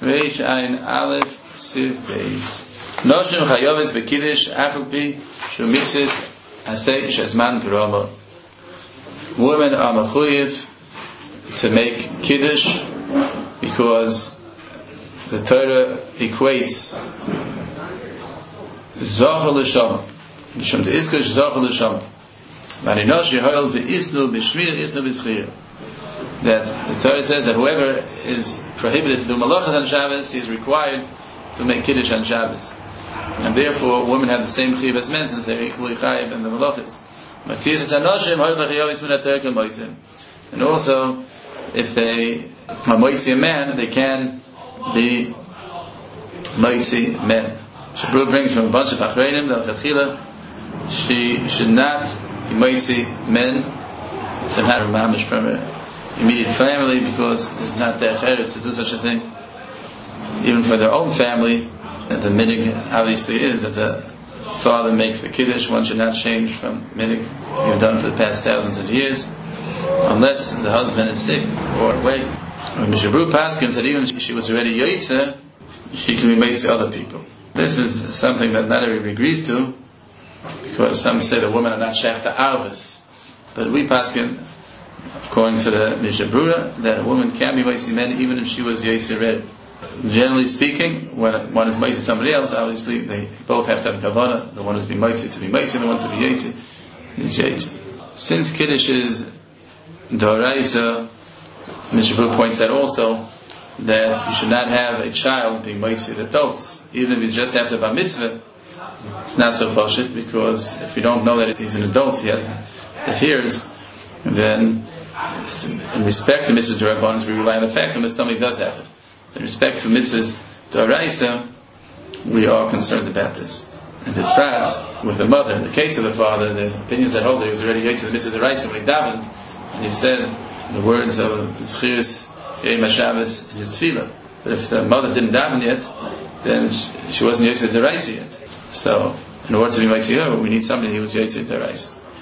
Reish Ein Aleph Siv Beis. Noshim Chayoves Bekidish Afalpi Shu Mitzvahs Aseh Shezman Gerama. Women are mechuyev to make Kiddush because the Torah equates Zochel L'Sham Mishum De'izkash Zochel L'Sham Marinosh Yehoel V'Isnu B'Shmir Isnu B'Schir. That the Torah says that whoever is prohibited to do malachas on Shabbos, he is required to make Kiddush on Shabbos, and therefore women have the same chiyuv as men since they're equally chayiv in the malachas. And also, if they are moitzi a man, they can be moitzi men. Shabru brings from a bunch of achreinim that Chatchila she should not be moitzi men. It's not a mamish from her immediate family, because it's not their eretz to do such a thing. Even for their own family, the minig obviously is that the father makes the kiddush. One should not change from minig you've done for the past thousands of years, unless the husband is sick or away. Mishabru Paskin said even if she was already yoytze, she can be made to other people. This is something that not everybody agrees to, because some say the women are not shech to arvus, but we Paskin, according to the Mishabura, that a woman can be moitzi men even if she was yoytze already. Generally speaking, when one is moitzi somebody else, obviously they both have to have kavanah. The one who's been moitzi to be moitzi, the one to be yoytze is yoytze. Since Kiddush is d'oraisa, Mishabura points out also that you should not have a child being moitzi to adults, even if you just have to bar mitzvah. It's not so pashut, because if you don't know that he's an adult, he has the hairs, then in respect to mitzvah d'orabanan, we rely on the fact that Mr. Tommy does have it. In respect to mitzvahs d'oraisa, we are concerned about this. And b'frat, with the mother, in the case of the father, the opinions that hold that he was already yoytze to the mitzvah d'oraisa when he davened, and he said the words of Zchiris Yom HaShabbos in his tefillah. But if the mother didn't daven yet, then she wasn't yoytze d'oraisa yet. So, in order to be moitzi her, we need somebody who was yoytze d'oraisa.